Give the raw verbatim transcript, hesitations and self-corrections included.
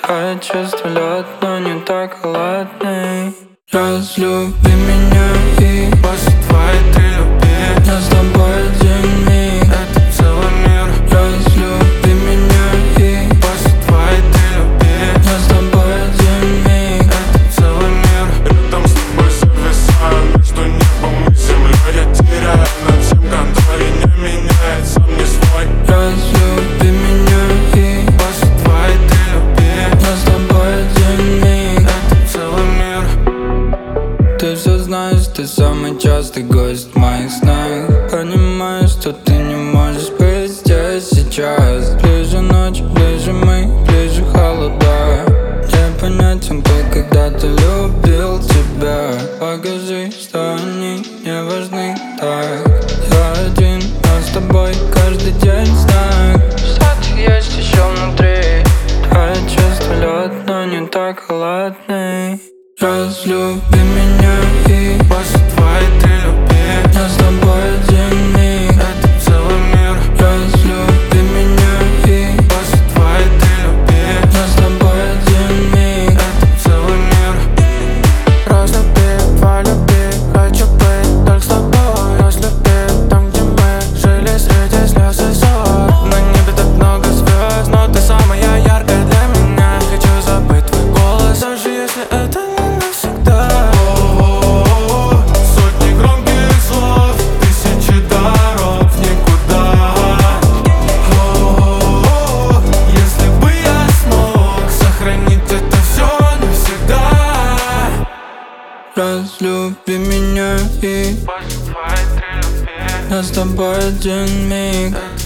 Твои чувства лед, но не так холодный. Разлюби меня и после твоей три любви я с тобой один миг. это целый мир. Разлюби меня и после твоей три любви я с тобой один миг. это целый мир. Рядом с тобой зависаю между небом и землей. Я теряю над всем контроль и не меняет, сам не свой. Разлюби меня и после твоей три любви я с тобой один миг. это целый мир. Ты все знаешь, ты самый частый гость в моих снах. Понимаю, что ты не можешь быть здесь сейчас. Ближе ночь, ближе мы, ближе холода. Непонятен был, когда ты любил тебя. Покажи, что они не важны так. Я один, но с тобой каждый день знак. Что-то есть еще внутри. Твои чувства лед, но не так холодный. Разлюби меня и после твоей три любви я с тобой один миг. это целый мир. Разлюби меня и после твоей три любви я с тобой один миг. это целый мир. Разлюби, полюби, хочу быть только с тобой. Разлюби там, где мы жили среди слез и ссор. На небе так много звезд, но ты самая яркая для меня. Хочу забыть твой голос, даже если это не навсегда. О-о-о-о, сотни громких слов, тысячи дорог в никуда. О-о-о-о, если бы я смог сохранить это все навсегда. Разлюби меня и После твоей три любви я с тобой один миг. это